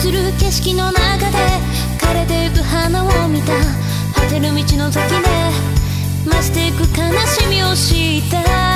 映る景色の中で枯れてゆく花を見た。果てる道の先で増していく悲しみを知った。